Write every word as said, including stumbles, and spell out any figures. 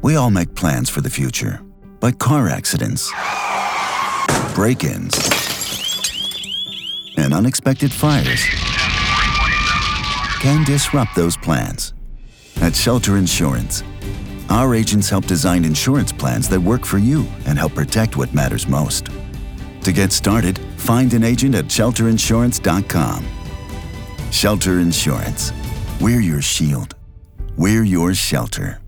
We all make plans for the future, but car accidents, break-ins, and unexpected fires can disrupt those plans. At Shelter Insurance, our agents help design insurance plans that work for you and help protect what matters most. To get started, find an agent at shelter insurance dot com. Shelter Insurance. We're your shield. We're your shelter.